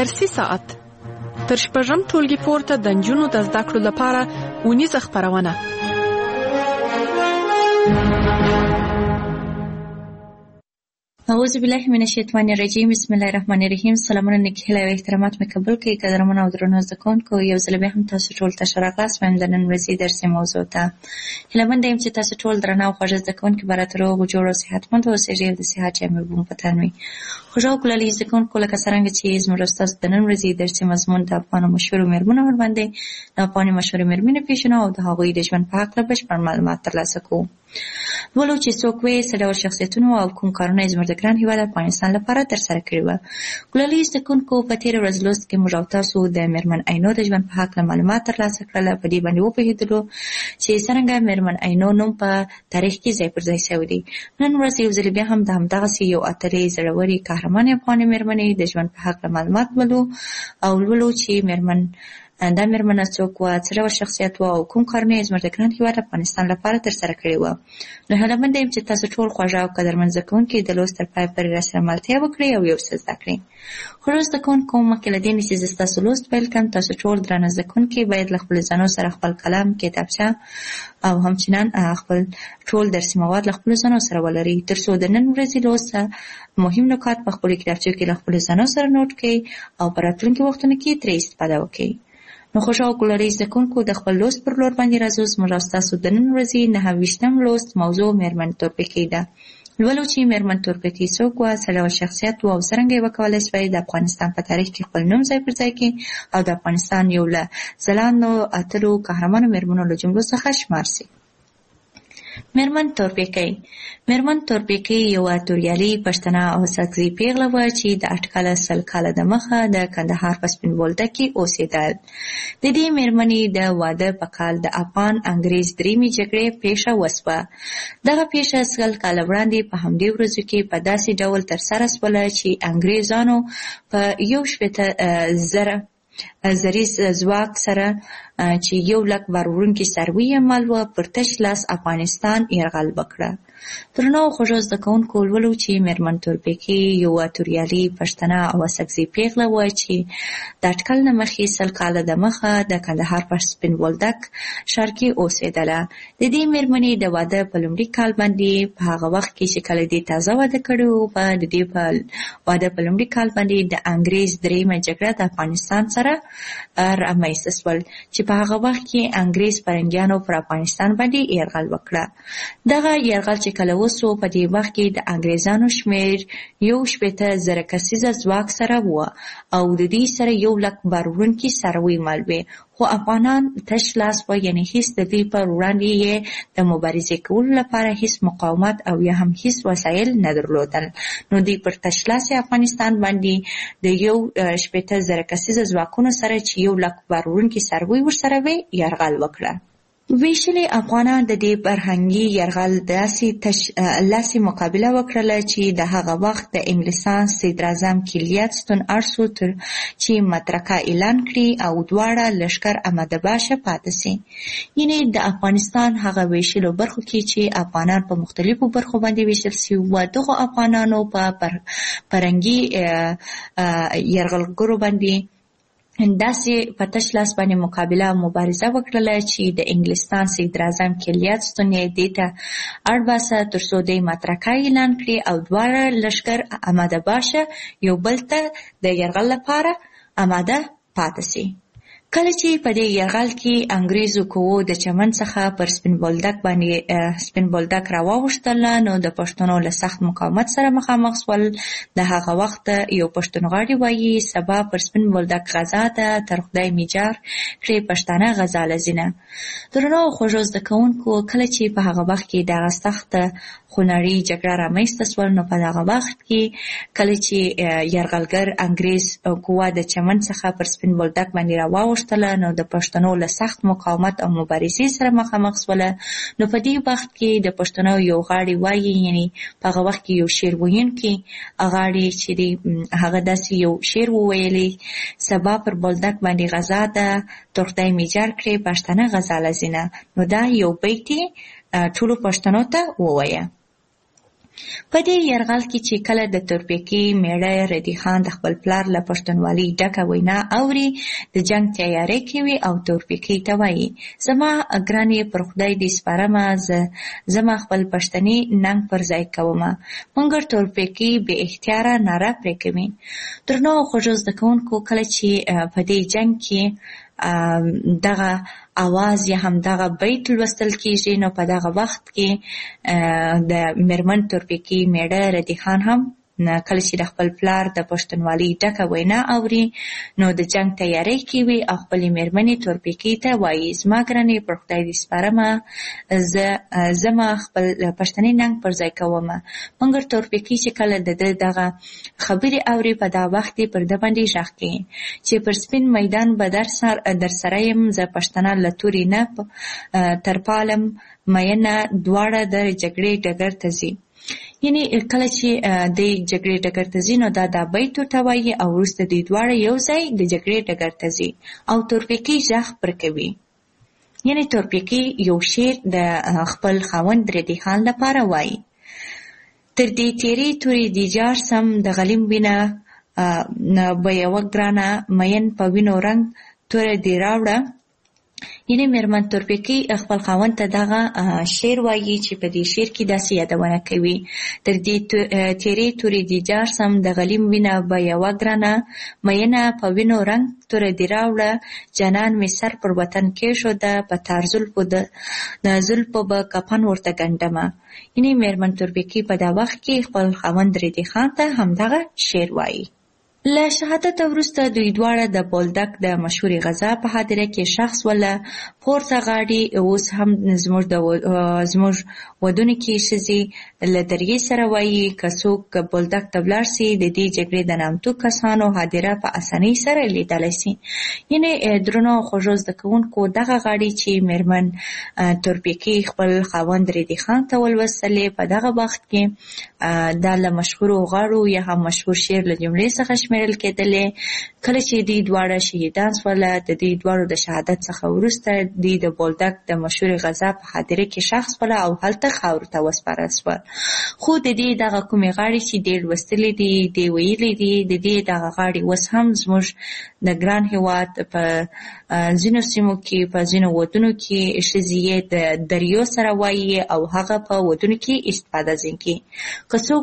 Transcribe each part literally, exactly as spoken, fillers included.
درسي ساعت تر شپږم ټولګي پورته د نجونو د زده کړو لپاره اونیزه خپرونه. اعوذ بالله من الشیطان الرجیم. بسم الله الرحمن الرحیم. سلامونه نیکی هیله او احترامات مې قبول کړئ. قدرمن او درنو زده کوونکو، یو ځل بیا هم تاسو ټول ته ښه راغلاست. وایم د نن ورځې درسي موضوع ته هیله منده یم چې تاسو ټول درنه او خوږه زده کوونکي به راته روغ جوړ او صحتمند اوسئ او د صحت جامې به مو په تن وي. خوږه او کلالي زده کوونکو، لکه څرنګه چې زموږ ستاسو د نن ورځې درسي مضمون د افغانو مشهورو مېرمنو ورباندې د افغاني مشهورې مېرمنې پیژنو او د هغوی د ژوند په هکله بشپړ معلومات ترلاسه کوو. ولو چې څوک وې څه ډول شخصیتونو او کوم کارونه یې زموږ د ګران هېواد افغانستان لپاره ترسره کړي وه. ګلالي زده کوونکو، په تېره ورځ لوست کې موږ او تاسو د مېرمن عینو د ژوند په هکله معلومات ترلاسه کړل. په دې باندې وپوهېدلو چې څرنګه مېرمن عینو نوم په تاریخ کې ځای پر ځای شوی دی. نن ورځ یو ځل بیا هم د همدغسې یو اتلې زړورې قهرمانې افغانې مېرمنې د ژوند په هکله معلومات ولو او لولو چې مېرمن دا مېرمنه څوک وه، څه ډول شخصیت وه او کوم کارونه یې زموږ د ګران هېواد افغانستان لپاره ترسره کړي وه. نو هیله یم چې تاسو ټول خوږه او قدرمن زده کوونکي د لوست تر پایه پورې راسره ملتیا وکړئ او یو څه زده کړئ. خوږو زده کوونکو، مخکې له دې نه چې زه ستاسو لوست پیل کړم، تاسو ټول درانه زده کوونکي باید له خپلو ځانو سره خپل قلم، کتابچه او همچنان خپل ټول درسي مواد له خپلو ځانو سره ولرئ، تر څو د نن ورځې لوست مهم نکات په خپلو کتابچو کې له خپلو ځانو سره نوټ کړئ او په راتلونکي وختونو کې ترې استفاده وکړئ. نو خوږه او کلالي زده کوونکو، د خپل لوست پر لور باندې راځو. زموږ او ستاسو د نن ورځې نهه ویشتم لوست موضوع مېرمن تورپیکۍ ده. لولو چې مېرمن تورپیکۍ څوک وه، څه ډول شخصیت وه او څرنګه یې وکولی شوی د افغانستان په تاریخ کې خپل نوم ځای پر ځای کړي او د افغانستان یو له ځلانده اتلو قهرمانو مېرمنو له جملو څخه شمار سي. مېرمن تورپیکۍ مېرمن تورپیکۍ یوه توریالۍ پښتنه او ساکزۍ پیغله وه چې د اټکله سل کاله دمخه د کندهار په سپین بولدک کې اوسېدل. د دې مېرمنې د واده په کال د افغان انګریز درېیمې جګړې پیښه وسوه. دغه پیښه سل کاله وړاندې په همدې ورځو کې په داسې ډول ترسره سوله چې انګریزانو په یو شپېته زره زریز ځواک سره چې یو لک بار وړونکي څاروي یې مال وه، پر تش لاس افغانستان یرغل وکړه. درنو او خوږو زده کوونکو، لولو چې مېرمن تورپیکۍ یوه توریالۍ پښتنه او ساکزۍ پیغله وه چې د اټکل نه مخکې سل کاله دمخه د کندهار په سپین بولدک ښار کې اوسېدله. د دې مېرمنې د واده په لومړي کال باندې په هغه وخت کې چې کله دې تازه واده کړی و، په د دې په واده په لومړي کال باندې د انګریز درېیمه جګړه د افغانستان سره رامنځته شول چې په هغه وخت کې انګریز فرنګیانو پر افغانستان باندې یرغل وکړه. دغه یرغل چې کله وسو، په دې وخت کې د انګریزانو شمېر یو شپېته زره کسیزه ځواک سره وه او د دې سره یو لک بار وړونکي څاروي مال وې، خو افغانان تش لاس وه، یعنې هېڅ د دوی پر وړاندې یې د مبارزې کولو لپاره هېڅ مقاومت او یا هم هېڅ وسایل نه درلودل. نو دوی پر تش لاس افغانستان باندې د یو شپېته زره کسیزه ځواکونو سره چې یو لک بار وړونکي څاروي ورسره وې یرغل وکړه. ویشلې افغانان د دې فرهنګي یرغل داسې تش لاسې مقابله وکړله چې د هغه وخت د انګلستان صدراعظم کلیت ستون اړ سو تر چې مترکه اعلان کړي او دواړه لښکر احمد باشه پاتې سي. یعنې د افغانستان هغه ویشلو برخو کې چې افغانان په مختلفو برخو باندې ویشل سوي وه، دغو افغانانو په فرهنګي یرغلګرو باندې داسې په تش لاس باندې مقابله مبارزه وکړله چې د انګلستان صدراعظم کلیت ستون یې دې ته اړ باسه تر څو دې مترکه اعلان کړي او دواړه لښکر احمد باشه یو بل ته د یرغل لپاره آماده پاتې سي. کله چې په دې یرغل کې انګریزو قوو د چمن څخه پر سپین بولدک باندې سپین بولدک راواوښتل، نو د پښتنو له سخت مقاومت سره مخامخ شول. د هغه وخت یو پښتونغاړی وایي سبا پر سپین بولدک غزا ده، تر خدای میجار کړې پښتانه غزا لزینه. درنو او خوږو زده کوونکو، کله چې په هغه وخت کې دغه سخته خونړۍ جګړه رامنځته شول، نو په دغه وخت کې کله چې یرغلګر انګریز قوه د چمن څخه پر سپین بولدک باندې راواوښتله، نو د پښتنو له سخت مقاومت او مبارزې سره مخامخ شوله. نو په دې وخت کې د پښتنو یو غاړی وایي، یعنې په هغه وخت کې یو شعر ویونکی غاړی چې دی هغه داسې یو شعر وویلی: سبا پر بولدک باندې غزا ده، تر خدای میجار کړې پښتانه غزا لزینه. نو دا یو بیت ټولو پښتنو ته ووایه. په دې یرغل کې چې کله د تورپیکۍ میړه ردی خان د خپل پلار له پښتونولۍ ډکه وینا اوري، د جنگ تیاری کوي او تورپیکۍ ته وایي زما ګرانې پر خدای دې سپارمه، زما خپل پښتني ننګ پر ځای کومه. مګر تورپیکۍ بې اختیاره ناره پرې کوي. درنو خوږو زده کوونکو، کله چې په دې جنگ کې دغه اواز یا هم دغه بیت لوستل کیږي، نو په دغه وخت کې د میرمن تورپیکۍ میړه ردی خان هم کله چې د خپل پلار د پښتونولۍ ډکه وینا اوري، نو د جنگ تیاری کوي او خپلې میرمنې تورپیکۍ ته وایي زما ګرانې پر خدای دې سپارمه، زه زما خپل پښتني ننګ پر ځای کومه. مګر تورپیکۍ چې کله د ده دغه خبرې اوري، په دا وخت یې پر ده باندې غږ کوي چې پر سپین میدان به در سره یم، زه پښتنه له تورې نه تر پالم مینه، دواړه د جګړې ډګر ته ځي. یعنی کله چې د جګړې ډګر ته ځي، نو دا دا بیت ورته وایي او وروسته دوی دواړه یو ځای د جګړې ډګر ته ځي او تورپیکۍ غږ پر کوي. یعنی تورپیکۍ یو شعر د خپل خاوند ردی خان لپاره وایي: تر دې تیرې تورې دې جار سم، د غلیم وینه به یوه ګرانه، مین په وینو رنګ توره دې راوړه. یعنی میرمن تورپیکۍ خپل خاوند ته دغه شعر وایي چې په دې شعر کې داسې یادونه کوي: تر دې تیرې تورې دې جار سم، د غلیم وینه به یوه ګرانه، مینه په وینو رنګ توره دې راوړه. جانان مې سر پر وطن کېښوده، په تار زلفو د زلفو به کفن ورته ګنډمه. یعنی میرمن تورپیکۍ په دا وخت کې خپل خاوند ردی خان ته همدغه شعر وایي. له شهادت وروسته دوی دواړه د بولدک د مشهورې غزا په حادثه کې شخص وله پورته غاړي. اوس هم زموږ د زموږ ودونو کې ښځې له دریې سره وایي که څوک بولدک ته ولاړ سي، د دې جګړې د نامتو کسانو حادثه په اسانۍ سره لیدلی سي. یعنې درنو خوږو زده کوونکو، دغه غاړي چې میرمن تورپیکۍ خپل خاوند ردی خان ته ولوستلې، په دغه وخت کې دا له مشهورو غاړو یا هم مشهور شعر له جملې څخه شمیرل کېدلې. کله چې دوی دواړه شهیدان سوله، د دوی دواړو د شهادت څخه وروسته دوی د بولدک د مشهورې غزا په حادثه کې شخص وله او هلته خاورو ته وسپارل سول. خو د دې دغه کومې غاړې چې ډېر لوستلې دي، دې ویلي دي، د دې دغه غاړې اوس هم زموږ د ګران هېواد په ځینو سیمو کې، په ځینو ودونو کې ښځې یې د دریو سره وایي او هغه په ودونو کې استفاده ځینې کوي. که څوک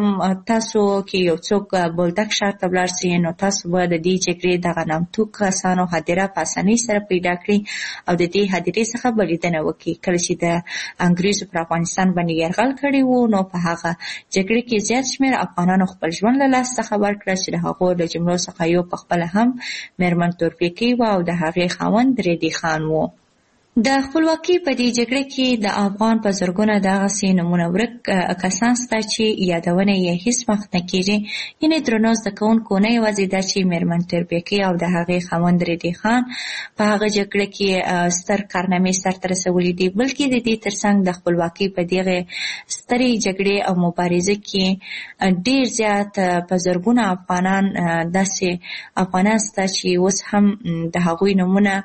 تاسو کې یو څوک بولدک ښار ته ولاړ سي، نو تاسو به د دې جګړې دغه نامتو کسانو حادثه په اسانۍ سره پیدا کړئ او د دې حادثې څخه به لیدنه وکړي. کله چې د انګریزو پر افغانستان باندې یرغل کړی و، نو په هغه جګړې کې زیات شمېر افغانانو خپل ژوند له لاسه څخه ورکړه، چې د هغو له جملو څخه یو پخپله هم میرمن تورپیکۍ وه او د هغې خاوند ردی خان و. د خپلواکۍ په دې جګړه کې د افغان په زرګونه دغسې نمونه ورک کسان شته چې یادونه یې هېڅ وخت نه کېږي. یعنې درنو زده کوونکو، نه یوازې دا چې میرمن تورپیکۍ او د هغې خاوند ردی خان په هغه جګړه کې ستر کارنامې سرته رسولي دي، بلکې د دې ترڅنګ د خپلواکۍ په دغې سترې جګړې او مبارزې کې ډېر زیات په زرګونه افغانان داسې افغانان شته چې اوس هم د هغوی نومونه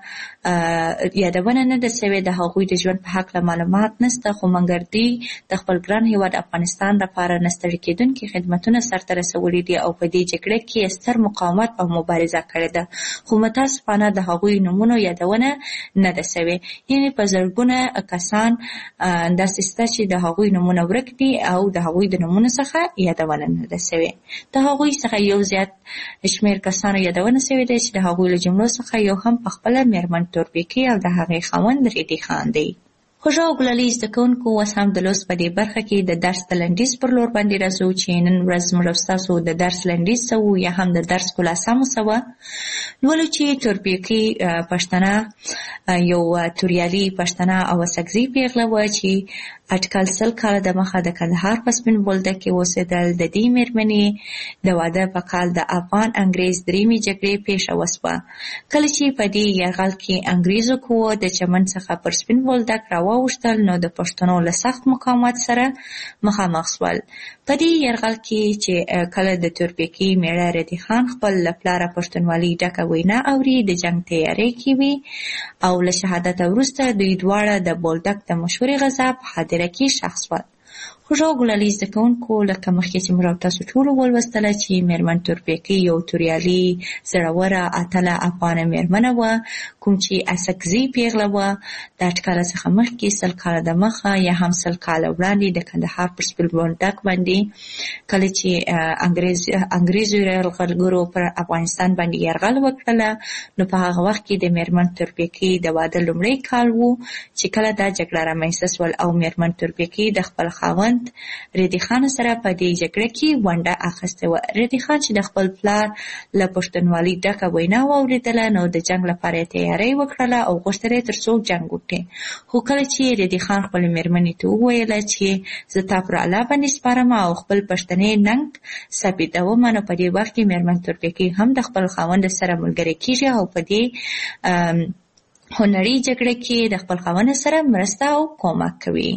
یادونه نه ده سوې، د هغوی د ژوند په هکله معلومات نشته، خو مګر دوی د خپل ګران هېواد افغانستان لپاره نه ستړي کېدونکي خدمتونه سرته رسولي دي او په دې جګړه کې ستر مقاومت او مبارزه کړې ده، خو متاسفانه د هغوی نومونو یادونه نه ده سوې. یعنې په زرګونه کسان داسې شته چې د هغوی نومونه ورک دي او د هغوی د نومونو څخه یادونه نه ده سوې. د هغوی څخه یو زیات شمېر کسانو یادونه سوې ده چې د هغوی له جملو څخه یو هم پخپله میرمن تورپیکۍ او د هغې خاوند ردی خان دی. خوږو او ګلالي زده کوونکو، اوس هم د لوست په دې برخه کې د درس د لنډیز پر لور باندې راځو چې نن ورځ زموږ او ستاسو د درس لنډیز څه و یا هم د درس خلاصه مو څه وه. لولو چې تورپیکۍ پښتنه یو توریالي پښتنه او اسکزۍ پیغله وه چې اټکل سل کاله د مخه د کندهار په سپین بولدک کې اوسېدل. د دې مېرمنې د واده په کال د افغان انګریز درېیمې جګړې پیښه وسوه. کله چې په دې یرغل کې انګریزو قوو د چمن څخه پر سپین بولدک راواوښتل، نو د پښتنو له سخت مقاومت سره مخامخ شول. په دې یرغل کې چې کله د تورپیکۍ میړه ردی خان خپل له پلاره پښتونولۍ ډکه وینا اوري، د جنګ تیاری کوي او له شهادت وروسته دوی دواړه د بولدک د مشهورې غزا په حادثه کې ښخ شول. خوږو او ګلالي زده کوونکو، لکه مخکې چې موږ او تاسو ټولو ولوستله چې میرمن تورپیکۍ یو توریالي زړوره اتله افغانه میرمنه وه، کوم چې اسکزي پیغله وه. د اټکله څخه مخکې سل کاله د مخه یا هم سل کاله وړاندې د کندهار پر سپین بولدک باندې کله چې انګریز انګریزو یرغلګرو پر افغانستان باندې یرغل وکړله، نو په هغه وخت کې د میرمن تورپیکۍ د واده لومړی کال و چې کله دا جګړه رامنځته سول او میرمن تورپیکۍ د خپل خاوند ریدي خان سره په دې جګړه کې ونډه اخیستې وه. ریدي خان چې د خپل پلار له پښتونولۍ ډکه وینا واورېدله، نو د جنګ لپاره یې تیاری وکړله او غوښتل یې تر څو جنګ وکړي. خو کله چې ریدي خان خپلې مېرمنې ته وویله چې زه تا پر الله باندې سپارم او خپل پښتنې ننګ ثابتوم، نو په دې وخت کې میرمن تورپیکۍ هم د خپل خاوند سره ملګرې کېږي او په دې هنري جګړه کې د خپل خاوند سره مرسته او کومک کوي،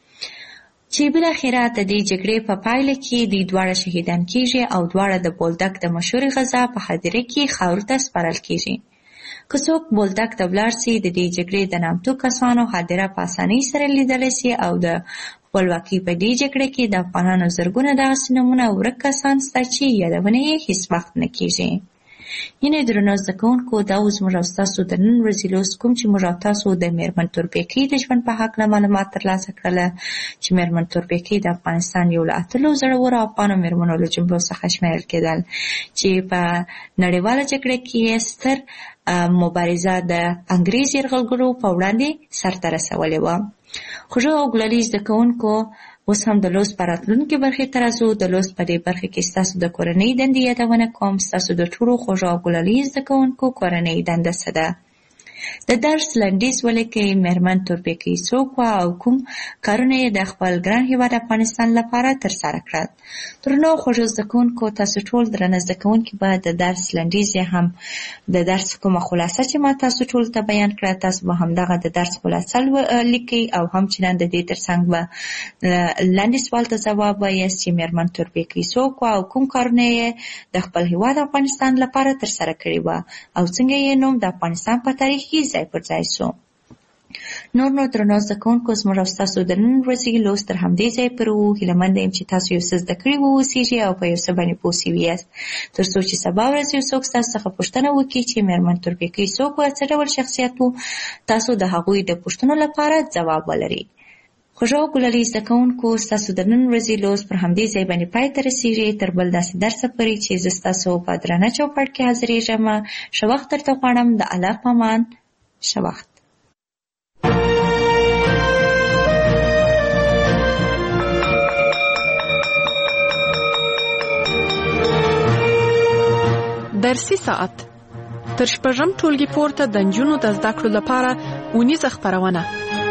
چې بالاخره د دې جګړې په پایله کې دوی دواړه شهیدان کېږي او دواړه د بولدک د مشهورې غزا په هدیره کې خاورو ته سپارل کېږي. که څوک بولدک ته ولاړ سي، د دې جګړې د نامتو کسانو هدیره په اسانۍ سره لیدلی سي او د خپلواکۍ په دې جګړه کې د افغانانو زرګونه داسې نومونه ورک کسان شته چې یادونه یې هېڅ وخت نه کېږي. یعنې درنو زده کوونکو، دا اوس موږ او ستاسو د نن ورځې لوست کوم چې موږ او تاسو د میرمن تورپیکۍ د ژوند په هکله معلومات ترلاسه کړله، چې میرمن تورپیکۍ د افغانستان یو له اتلو زړورو افغانو میرمنو له جملو څخه شمیرل کېدل، چې په نړیواله جګړه کې یې ستر مبارزه د انګریز یرغلګرو په وړاندې سرته رسولې وه. خوږو او ګلالي زده کوونکو، اوس هم د لوست په راتلونکې برخې ته راځو. د لوست په دې برخه کې ستاسو د کورنۍ دندې یادونه کوم. ستاسو د ټولو خوږو او ګلالي زده کوونکو کورنۍ دنده څه ده؟ د درس لنډیز ولیکئ. میرمن تورپیکۍ څوک وه او کوم کارونه یې د خپل ګران هېواد افغانستان لپاره ترسره کړل؟ درنو خوږو زده کوونکو، تاسو ټول درنه زده کوونکي به د درس لنډیز یا هم د درس کومه خلاصه چې ما تاسو ټول ته بیان کړه، تاسو به همدغه د درس خلاصه لیکئ او همچنان د دې ترڅنګ به لاندې سوال ته ځواب وایاست چې میرمن تورپیکۍ څوک وه او کوم کارونه یې د خپل هېواد افغانستان لپاره ترسره کړي وه او څنګه یې نوم د افغانستان په تاریخ کې ځای پر ځای سو. نور نو درنو زده کوونکو، زموږ او ستاسو د نن ورځې لوست تر همدې ځای پورې و. هیله منده یم چې تاسو یو څه زده کړي واوسیږئ او په یو څه باندې پوه سوي یاست، تر څو چې سبا ورځ یو څوک ستاسو څخه پوښتنه وکړي چې میرمن تورپیکۍ څوک وه، څه ډول شخصیت و، تاسو د هغوی د پوښتنو لپاره ځواب ولرئ. خوږو او ګلالي زده کوونکو، ستاسو د نن ورځې لوست پر همدې ځای باندې پای ته رسېږي. تر بل داسې درسه پورې چې زه ستاسو په درانه چوپړ کې حاضرېږم، ښه وخت درته غواړم. د الله په امان، ښه وخت. درسي ساعت تر شپږم ټولګي پورته د نجونو د زده کړو لپاره اونیزه خپرونه.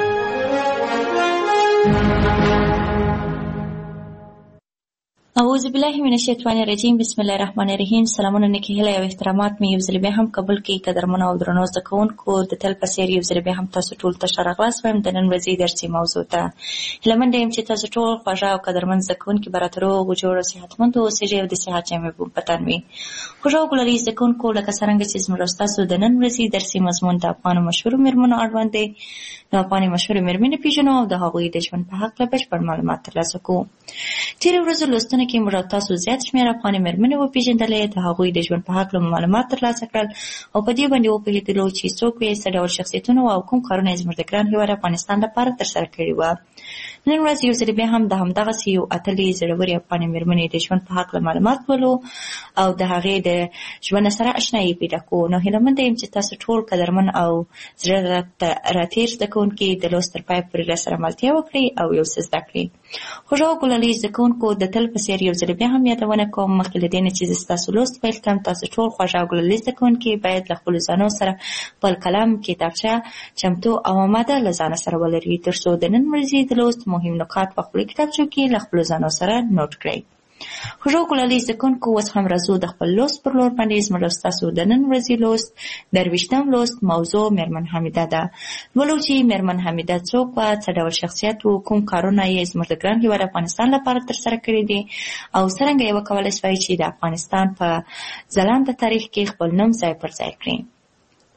اعوذ بالله من الشیطان الرجیم. بسم الله الرحمن الرحیم. سلامونه، نیکې هیلې او احترامات مې یو ځل بیا هم قبول کړئ. قدرمنو او درنو زده کوونکو، د تل په څېر یو ځل بیا هم تاسو ټول ته ښه راغلاست وایم د نن ورځې درسي موضوع ته. هیله منده یم چې تاسو ټول خوږه او قدرمن زده کوونکي به راته روغ و جوړ او صحتمند اوسېږئ او د صحت جامې به په تن وي. خوږو او ګلالي زده کوونکو، لکه څرنګه چې زموږ ستاسو د نن ورځې درسي مضمون د افغانو مشهورو میرمنو اړوند دی، د افغاني مشهورې میرمنې پېژنو او د هغوی د ژوند په هکله بشپړ معلومات ترلاسه کوو. تېرو ورځو لوستنو کې موږ تاسو زیات شمېر افغاني میرمنې وپېژندلې، د هغوی د ژوند په هکله معلومات ترلاسه کړل او په دې باندې وپوهېدلو چې څوک وې، څه ډول شخصیتونه او کوم کارونه یې زموږ د ګران هېواد افغانستان لپاره ترسره کړي وه. نن ورځ یو ځل بیا هم د همدغسې یو اتلې زړورې افغاني میرمنې د ژوند په هکله معلومات ولو او د هغې د ژوند سره اشنایي پیدا کوو. نو هیله منده یم چې تاسو ټول قدرمن او زړه راتېر زده کوونکي د لوست تر پایه پورې راسره ملتیا وکړئ او یو څه زده کړئ. خوږو او ګلالي زده کوونکو، د تل په څېر یو ځل بیا هم یادونه کوم، مخکې له دې نه چې زه ستاسو لوست پیل کړم، تاسو ټول خوږه او ګلالي زده کوونکي باید له خپلو ځانو سره خپل قلم، کتابچه چمتو او اماده له ځانه سره ولرئ، تر څو د نن ورځې د لوست مهم نکات په خپلو کتابچو کې له خپلو ځانو سره نوټ کړئ. خوږو او ګلالي زده کوونکو، اوس هم راځو د خپل لوست پر لور باندې. زموږ ستاسو د نن ورځې لوست درویشتم لوست موضوع میرمن حمیده ده. ولو چې میرمن حمیده څوک وه، څه ډول شخصیت و، کوم کارونه یې زموږ د ګران هېواد افغانستان لپاره ترسره کړي دي او څرنګه یې وکولی سوای چې د افغانستان په ځلانده تاریخ کې خپل نوم ځای پر ځای کړي.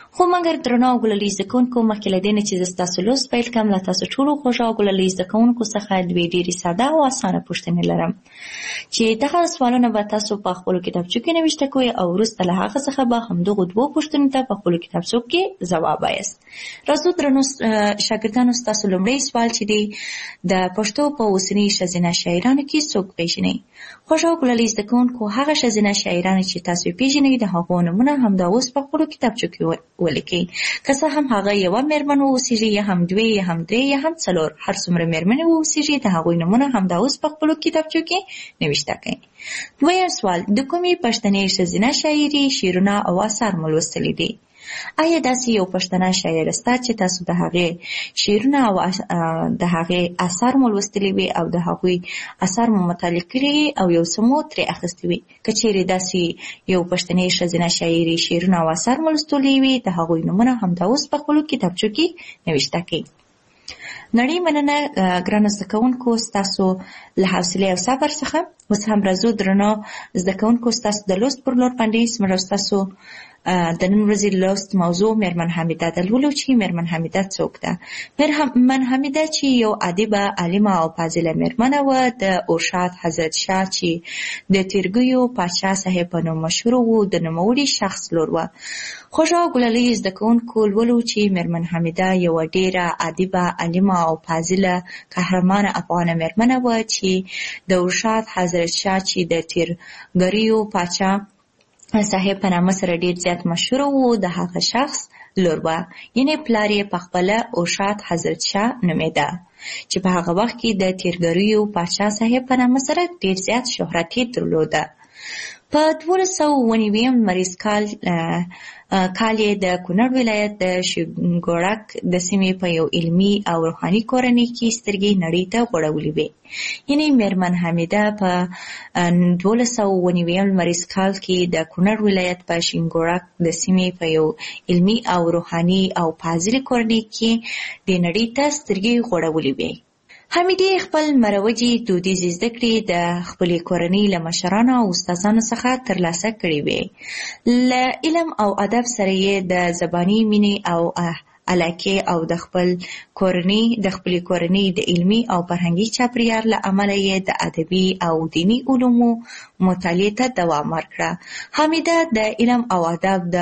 خو مګر درنو او ګلالي زده کوونکو، مخکې له دې نه چې زه ستاسو لوست پیل کړم، له تاسو ټولو خوږو او ګلالي زده کوونکو څخه دوې ډېرې ساده او اسانه پوښتنې لرم چې دغه سوالونه به تاسو په خپلو کتابچو کې نوشته کوئ او وروسته له هغه څخه به همدغو دوو پوښتنو ته په خپلو کتابچو کې ځواب وایاست. راځو درنو شاګردانو، ستاسو لومړی سوال چې دی د پښتو په اوسني ښځینه شاعرانو کې څوک پیژنئ؟ خوږو او ګلالي زده کوونکو، هغه ښځینه شاعرانې چې تاسو یې پیژنئ د هغو نومونه همدا اوس په خپلو کتابچو کې ولیکئ. که څه هم هغه یوه مېرمن واوسېږي، یا هم دوې، یا هم درې، یا هم څلور، هر څومره مېرمنې واوسېږي د هغوی نومونه همدا اوس په خپلو کتابچو کې نوشته کړئ. دویم سوال، د کومې پښتنې ښځینه شاعري شعرونه او اثار مو لوستلي دي؟ آیا داسې یو پښتنه شاعره شته چې تاسو د هغې شعرونه او د هغې اثار مو لوستلي وي او د هغوی اثار مو مطالعه کړي او یو څه مو ترې اخیستي وي؟ که چیرې داسې یو پښتنې ښځینه شاعري شعرونه او اثار مو لوستلي وي د هغوی نومونه همدا اوس په خپلو کتابچو کې نوشته کړئ. نړۍ مننه ګرانو زده کوونکو ستاسو له حوصلې او صبر څخه. اوس هم راځو درنو زده کوونکو، ستاسو د لوست پر لور باندې زموږ ستاسو د نن ورځې لوست موضوع مېرمن حمیده ده. لولو چې مېرمن حمیده څوک ده؟ مېرمن حمیده چې یو ادیبه، عالمه او فاضله مېرمنه وه، د ارشاد حضرت شاه چې د تیرګیو پاچا صاحب په نوم مشهور و، د نوموړي شخص لور وه. خوږو او ګلالي زده کوونکو، لولو چې مېرمن حمیده یوه ډېره ادیبه، عالمه او فاضله قهرمانه افغانه مېرمنه وه چې د ارشاد حضرت شاه چې د تیرګریو پاچا صاحب په نامه سره ډېر زیات مشهور و، د هغه شخص لور وه. یعنې پلار یې پخپله ارشاد حضرت شاه نومېده چې په هغه وخت کې د تیرګریو پاچا صاحب په نامه سره ډېر زیات شهرت یې درلوده. په دولس سوه اووه نوي لمریز کال کال یې د کونړ ولایت د شینګوړک د سیمې په یو علمي او روحاني کورنۍ کې سترګې نړۍ ته غوړولې وې. یعنې مېرمن حمیده په دولس سوه اووه نوي لمریز کال کې د کونړ ولایت په شینګوړک د سیمې په یو علمي او روحاني او فاضلې کورنۍ کې د نړۍ ته سترګې غوړولې وې. حمیدې خپل مروجي دودیزې زده کړې د خپلې کورنۍ له مشرانو او استادانو څخه ترلاسه کړې وې. له علم او ادب سره یې د زباني مینې او علاقې او د خپل کورنۍ د خپلې کورنۍ د علمي او فرهنګي چاپېریال له امله یې د ادبي او دیني علومو مطالعې ته دوام ورکړه. حمیده د علم او ادب د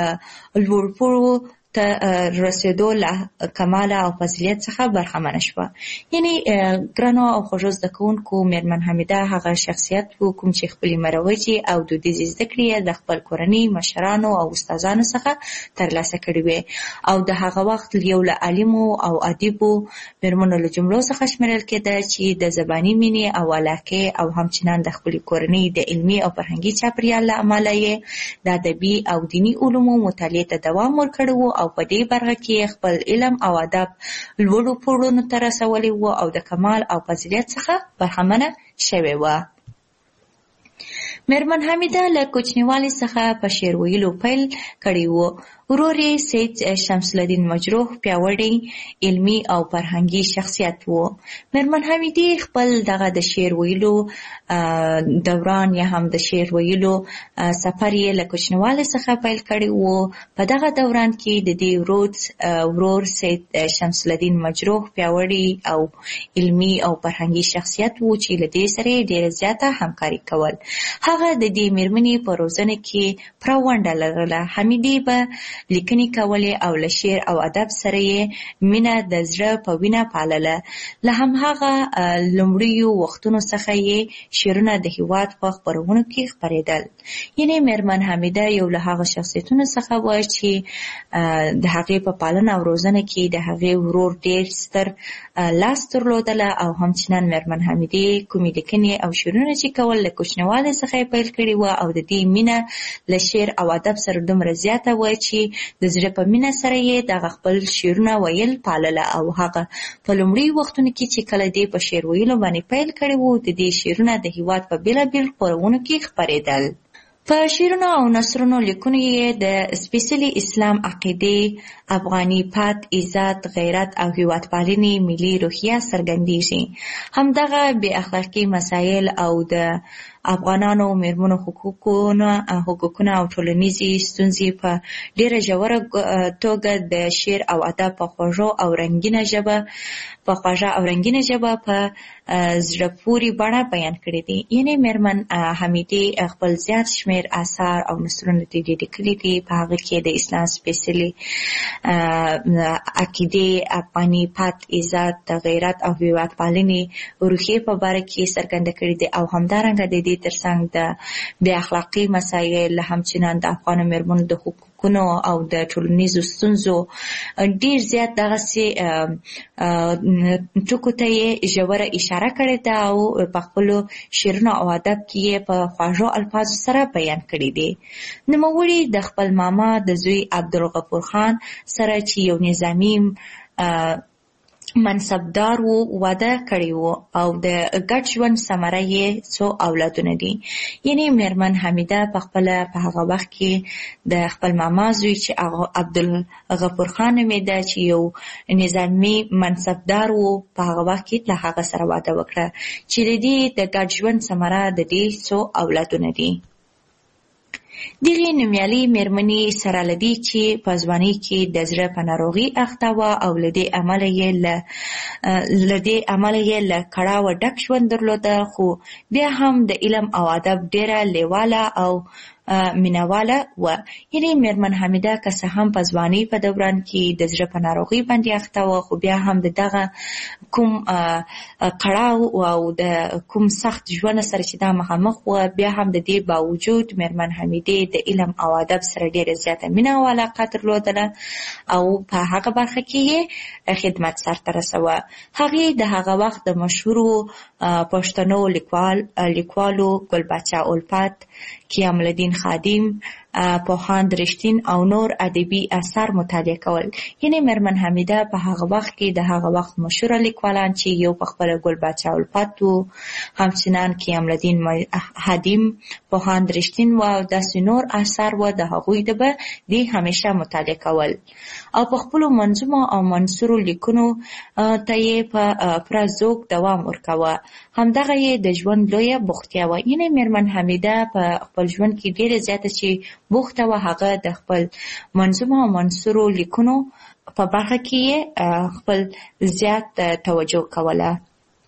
لوړ ته رسېدو له کماله او فضیلت څخه برخمنه شوه. یعنې ګرانو او خوږو زده کوونکو، مېرمن حمیده هغه شخصیت و کوم چې خپلې مروجې او دودیزې زده کړې یې د خپل کورنۍ مشرانو او استادانو څخه ترلاسه کړې وې او د هغه وخت یو له عالمو او ادیبو مېرمنو له جملو څخه شمیرل کېده چې د زباني مینې او علاقې او همچنان د خپلې کورنۍ د علمي او فرهنګي چاپېریال له امله یې د ادبي او دیني علومو مطالعې ته دوام ورکړی و او په دې برخه کې خپل علم او ادب لوړو پوړونو ته رسولی و او د کمال او فضیلت څخه برخمنه شوې وه. مېرمن حمیده له کوچنیوالي څخه په شعر ویلو پیل کړی و. ورور یې سید شمس الدین مجروح پیاوړی علمي او فرهنګي شخصیت و. مېرمن حمیدې خپل دغه د شعر ویلو دوران یا هم د شعر ویلو سفر یې له کوچنیوالي څخه پیل کړی و. په دغه دوران کې د دې ورور ورور سید شمس الدین مجروح پیاوړی او علمي او فرهنګي شخصیت و چې له دې سره ډېره زیاته همکاري کول. هغه د دې مېرمنې په روزنه کې پوره ونډه لرله. حمیدې به لیکنې کولې او له شعر او ادب سره یې مینه د زړه په وینه پالله. له همهغه لومړیو وختونو څخه یې شعرونه د هېواد په خپرونو کې خپرېدل. یعنې مېرمن حمیده یو له هغه شخصیتونو څخه وه چې د هغې په پالنه او روزنه کې د هغې ورور ډېر ستر لاس درلودله او همچنان مېرمن حمیدې کومې لیکنې او شعرونه چې کول له کوچنیوالي څخه یې پیل کړي وه او د دې مینه له شعر او ادب سره دومره زیاته وه چې د زړه په مینه سره یې دغه خپل شعرونه ویل پالله او هغه په لومړي وختونو کې چې کله دې په شعر ویلو باندې پیل کړی و د دې شعرونه د هېواد په بېلابېل خپرونو کې خپرېدل. په شعرونو او نثرونو لیکنو یې د سپېڅلي اسلام عقیدې، افغاني پت، عزت، غیرت او هېوادپالنې ملي روحیه څرګندېږي. همدغه بې اخلاقي مسایل او د افغانانو میرمنو حقوقونه حقوقونه او ټولنیزې ستونزې په ډیره ژوره توګه د شعر او ادب په خوږه او رنګینه ژبه په خوږه او رنګینه ژبه په زړه پورې بڼه بیان کړي دي. یعنې میرمن حمیدې خپل زیات شمېر اثار او نثرونه دي لیکلي دي. په هغه کې د اسلام سپېڅلې عقیدې، افغانیت، عزت، غیرت او هېوادپالنې روحیې په باره کې څرګنده کړي دي او همدارنګه د دې ترڅنګ د بې اخلاقۍ مسایل، همچنان د افغانو میرمنو د حقوقونو او د ټولنیزو ستونزو ډېر زیات دغسې ټکو ته یې ژوره اشاره کړې ده او په خپلو شعرونو او ادب کې یې په خوږو الفاظو سره بیان کړي دي. نوموړي د خپل ماما د زوی عبدالغفور خان سره چې یو نظامي منصبدار و واده کړی و او د ګډ ژوند ثمره یې څو اولادونه دي. یعنې میرمن حمیده په خپله په هغه وخت کې د خپل ماما زوی چې عبدالغفور خان نومېده چې یو نظامي منصبدار و، په هغه وخت کې له هغه سره واده وکړه چې د دې د ګډ ژوند ثمره د دې څو اولادونه دي. دغې نومیالۍ میرمنې سره له دې چې په ځوانۍ کې د زړه په ناروغۍ اخته وه او له دې امله یې له دې امله یې له کړاوه ډک ژوند درلوده، خو بیا هم د علم او ادب ډېره لیواله او مینواله وه. یعنې میرمن حمیده که څه هم په ځوانۍ په دوران کې د زړه په ناروغۍ باندې اخته وه، خو بیا هم د دغه کوم کړاو او د کوم سخت ژوند سره چې دا مخامخ وه، بیا هم د دې باوجود میرمن حمیدې د علم او ادب سره ډېره زیاته مینه او علاقه درلودله او په هغه برخه کې یې خدمت سرته رسوه. هغې د هغه وخت د مشهورو پښتنو لیکوالو ګلبچه الفت، قیام الدین خادم، پوهاند رښتین او نور ادبي اثار مطالعه کول. یعنې میرمن حمیده په هغه وخت کې د هغه وخت مشهوره لیکوالان چې یو په خپله ګلبچه الفت و، همچنان قیام الدین خادم، پوهاند رښتین و او داسې نور اثار و، د هغوی د به دې همیشه مطالعه کول او په خپلو منظومو او منثورو لیکنو ته یې په پوره ذوق دوام ورکاوه. همدغه یې د ژوند لویه بوختیا وه. یعنې میرمن حمیده په خپل ژوند کې ډېره زیاته چې بوخته وه، هغه د خپل منظومو او منثورو لیکنو په برخه کې یې خپل زیات توجه کوله.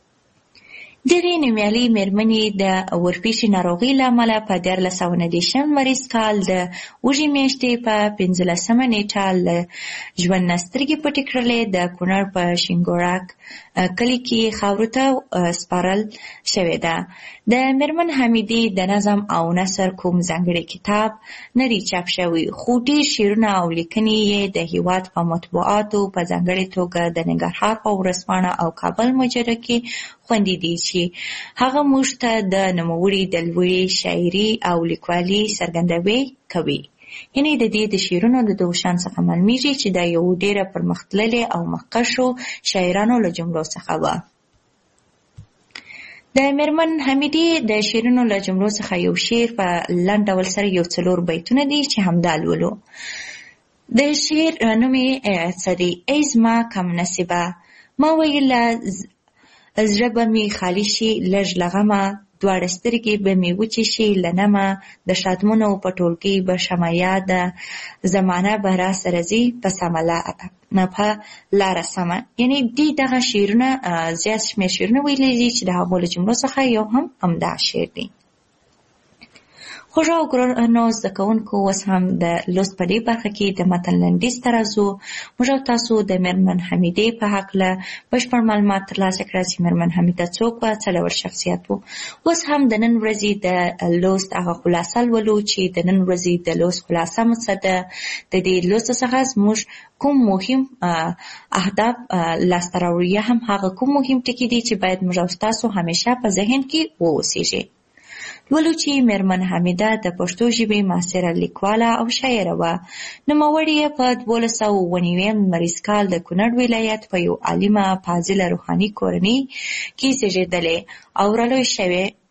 دغې نومیالۍ میرمنې د ورپېښې ناروغۍ له امله په دیارلس سوه نهه دېرشم لمریز کال د اوږې میاشتې په پنځلسمه نېټه له ژوند نه سترګې پټې کړلې. د کونړ په شینګوړک کلي کې خاورو ته سپارل شوې ده. د میرمن حمیدې د نظم او نثر کوم ځانګړی کتاب نه دی چاپ شوی، خو ډېر شعرونه او لیکنې یې د هېواد په مطبوعاتو په ځانګړې توګه د ننګرهار په ورځپاڼه او کابل مجله کې خوندي دي چې هغه موږ ته د نوموړي د لوړې شاعري او لیکوالي څرګندوي کوي. یعنې د دې د شعرونو د دغو شان څخه معلومیږي چې دا یو ډېره پرمختللې او مخکښو شاعرانو له جملو څخه وه. د میرمن حمیدې د شعرونو له جملو څخه یو شعر په لنډ ډول سره یو څلور بیتونه دي چې همدا لولو. د شعر نوم یې څه دی؟ ای زما کم نصیبه، ما ویله زړه به مې خالي شي لږ له غمه، دواړه سترګې به مې وچې شي له نمه، د شادمنو په ټولګۍ به شمه یاده، زمانه به را سره ځي په سمه په لاره سمه. یعنې دې دغه شعرونه زیات شمېر شعرونه ویلي دي چې د هغو له جملو څخه یو هم همدا شعر دی. خوږو او ګرانو زده کوونکو، اوس هم د لوست په دې برخه کې د متن لنډیز ته راځو. موږ او تاسو د میرمن حمیدې په هکله بشپړ معلومات ترلاسه کړه چې میرمن حمیده څوک وه، څه ډول شخصیت و. اوس هم د نن ورځې د لوست هغه خلاصه لولو چې د نن ورځې د لوست خلاصه مو څه ده. د دې لوست څخه زموږ کوم مهم اهداف لاسته راوړو، یا هم هغه کوم مهم ټکي دي چې باید موږ او تاسو همیشه په ذهن کې واوسیږي. لولو چې میرمن حمیده د پښتو ژبې معاصره لیکواله او شاعره وه. نوموړې یې په دولس سوه اووه نوي لمریز کال د کونړ ولایت په یو عالمه فاضله روحاني کورنۍ کې زېږېدلې او رالوی شوې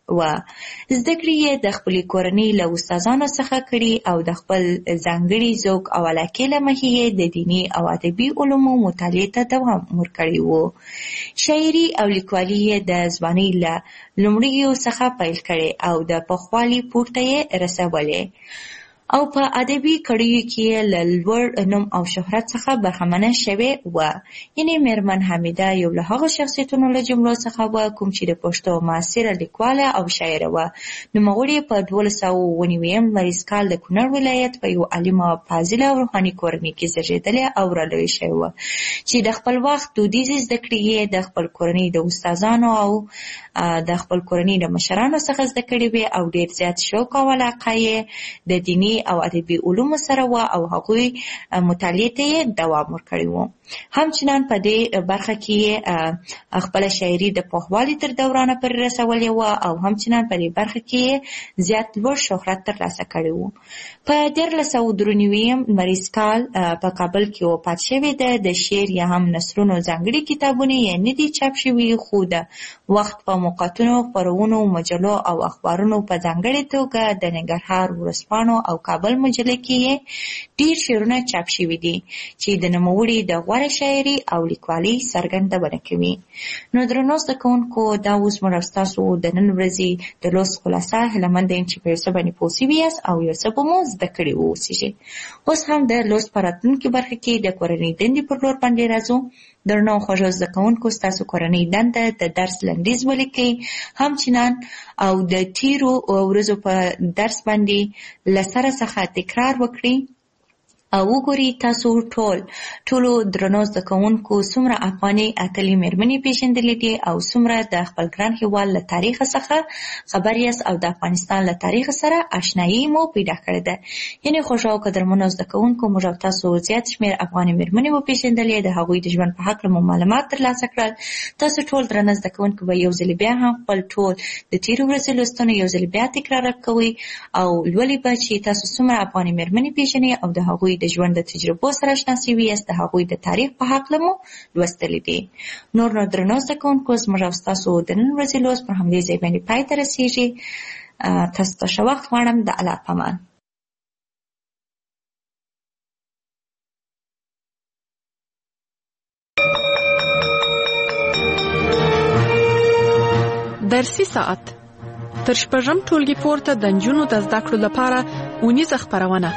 و. زده کړې یې د خپلې کورنۍ له استادانو څخه کړي او د خپل ځانګړي ذوق او علاقې له مخې یې د دیني او ادبي علومو مطالعې ته دوام ورکړی و. شاعري او لیکوالي یې د ځوانۍ له لومړیو څخه پیل کړې او د پخوالي پورته یې رسولې او په ادبي کړیو کې یې له لوړ نوم او شهرت څخه برخمنه شوې وه. یعنې میرمن حمیده یو له هغو شخصیتونو له جملو څخه وه کوم چې د پښتو معاصره لیکواله او شاعره وه. نوموړې په دولس سوه اووه نوي لمریز کال د کونړ ولایت په یو عالمه، فاضله او روحاني کورنۍ کې زېږېدلې او رالویې شوې وه چې د خپل وخت دودیزې زده کړې یې د خپل کورنۍ د استادانو او د خپل کورنۍ د مشرانو څخه زده کړې وې او ډېر زیات شوق او علاقه یې د دیني او ادبي علومو سره وه او هغوی مطالعې ته یې دوام ورکړی و. همچنان په دې برخه کې یې خپله شاعري د پوخوالي تر دورانه پورې رسولې وه او همچنان په دې برخه کې یې زیات لوړ شهرت ترلاسه کړی و. په دیارلس سوه درې نوي لمریز کال په کابل کې وفات شوې ده. د شعر یا هم نثرونو ځانګړي کتابونه یې نه دي چاپ شوي، خو د وخت په موقعاتو، خپرونو، مجلو او اخبارونو په ځانګړې توګه د ننګرهار ورځپاڼو او کابل مجلې کې یې ډېر شعرونه چاپ شوي دي چې د نوموړي د غوره شاعري او لیکوالۍ څرګندونه کوي. نو درنو زده کوونکو، دا اوس موږ او ستاسو د نن ورځې د لوست خلاصه. هیله یم چې په یو څه باندې پوه سوي یاست او یو څه به مو زده کړي واوسیږي. اوس هم د لوست په راتلونکي برخه کې د کورنۍ دندې پر لور باندې راځو. درنو خوږو زده کوونکو، ستاسو کورنۍ دنده د درس لنډیز ولیکئ، همچنان او د تیرو ورځو په درس باندې له سره څخه تکرار وکړئ او وګورئ تاسو ټول ټولو درنو زده کوونکو څومره افغاني اتلې مېرمنې پېژندلې دي او څومره د خپل ګران هېواد له تاریخ څخه خبر یاست او د افغانستان له تاریخ سره اشنایي مو پیدا کړې ده. یعنې خوږو او قدرمنو زده کوونکو، موږ او تاسو زیات شمېر افغاني مېرمنې وپېژندلې، د هغوی د ژوند په هکله مو معلومات ترلاسه کړل. تاسو ټول درنه زده کوونکو به یو ځل بیا هم خپل ټول د تېرو ورځو لوستونه یو ځل بیا تکرار کوئ او لولئ به چې تاسو څومره افغاني مېرمنې پېژنئ او د هغوی د ژوند د تجربو سره اشنا شوي یاست، د هغوی د تاریخ په هکله مو لوستلي دي. نور نو درنو زده کوونکو، زموږ او ستاسو د نن ورځې لوست پر همدې ځای باندې پای ته رسېږي. تاسو ته ښه وخت غواړم. د الله په امان. درسي ساعت تر شپږم ټولګي پورته د نجونو د زده کړو لپاره اونیزه خپرونه.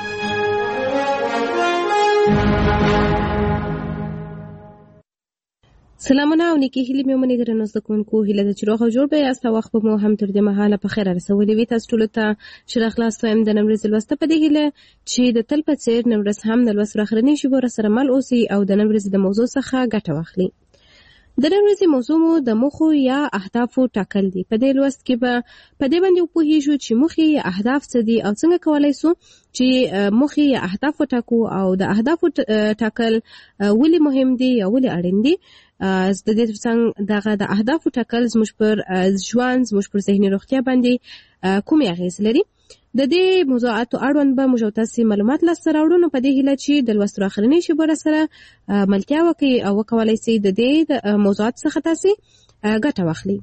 سلامونه او نیکی هیلې مې ومنئ درنو زده کوونکو. هیله ده چې روغ او جوړ به یاست او وخت به مو هم تر دې مهاله په خیره رسولی وي. تاسو ټولو ته چې راخلاص وایم د نن ورځې لوسته په دې هیله چې د تل په څېر نن ورځ هم د لوست راخرنۍ ژبو راسره مل اوسئ او د نن ورځې د موضوع څخه ګټه واخلئ. د نن ورځې موضوع مو د موخو یا اهدافو ټاکل دي. په دې لوست کې به په دې باندې وپوهیږو چې موخې یا اهداف څه دي او څنګه کولی سو چې موخې یا اهداف وټاکو او د اهدافو ټاکل ولې مهم دي یا ولې اړین دي. د دې ترڅنګ دغه د اهدافو ټاکل زموږ پر ژوند، زموږ پر ذهني روغتیا باندې کومې اغېز لري. د دې موضوعاتو اړوند به موږ تاسو معلومات لاسته راوړو. نو په دې هیله چې د لوست راخرنۍ ژبه سره ملتیا وکړي او وکولای شي د دې موضوعات څخه تاسو ګټه واخلئ.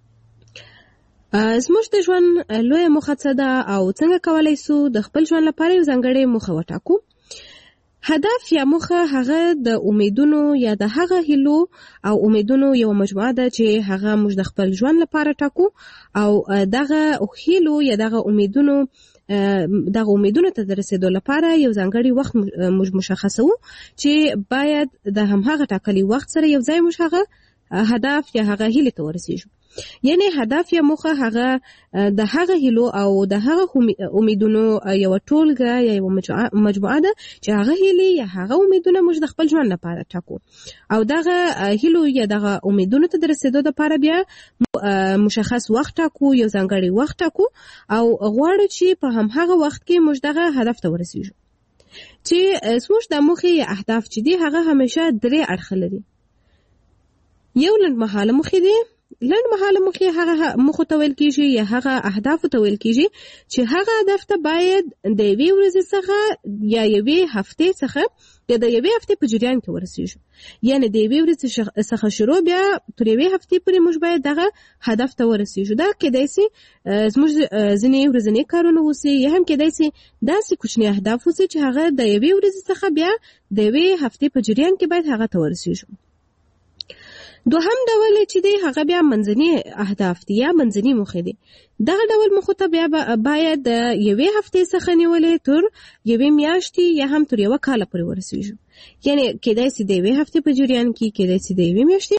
زموږ د ژوند لویه موخه څه ده او څنګه کولی سو د خپل ژوند لپاره یو ځانګړې موخه وټاکو. هدف یا موخه هغه د امیدونو یا د هغه هیلو او امیدونو یو مجموعه ده چې هغه موږ د خپل ژوند لپاره ټاکو او دغه هیلو یا دغه امیدونو دغه امیدونو ته د رسیدو لپاره یو ځانګړی وخت موږ مشخصو چې باید د همهغه ټاکلي وخت سره یو ځای موږ هغه هدف یا هغه هیلې ته ورسیږو. یعنی هدف یا موخه هغه د هغه هیلو او د هغه امیدونو یو ټولګه یا یو مجموعه ده چې هغه هیلې یا هغه امیدونه موږ د خپل ژوند لپاره ټاکو او دغه هیلو یا دغه امیدونو ته د رسیدو لپاره بیا مشخص وخت ټاکو، یو ځانګړی وخت ټاکو او غواړو چې په همهغه وخت کې موږ دغه هدف ته ورسیږو. چې زموږ د موخې یا اهداف چې دي هغه همیشه درې اړخه لري. یو لنډمهاله موخې دي، لنډ مهاله موخې هغه موخو ته ویل کېږي یا هغه اهدافو ته ویل کېږي چې هغه هدف ته باید د یوې ورځې څخه یا یوې هفتې څخه یا د یوې هفتې په جریان کې ورسېږو. یعنې د یوې ورځې څخه شروع بیا تر یوې هفتې پورې موږ باید دغه هدف ته ورسېږو. دا کېدای سي زموږ ځینې ورځني کارونه اوسي یا هم کېدای سي داسې کوچني اهداف اوسي چې هغه د یوې ورځې څخه بیا د یوې هفتې په جریان کې باید هغه ته ورسېږو. دوهم ډول چې دی هغه بیا منځني اهداف دي یا منځني موخې دي. دغه ډول موخو ته بیا باید یوې هفتې څخه نیولې تر یوې میاشتې یا هم تر یوه کاله پورې ورسېږو. یعنې کېدای سي د یوې هفتې په جریان کې، کېدای سي د یوې میاشتې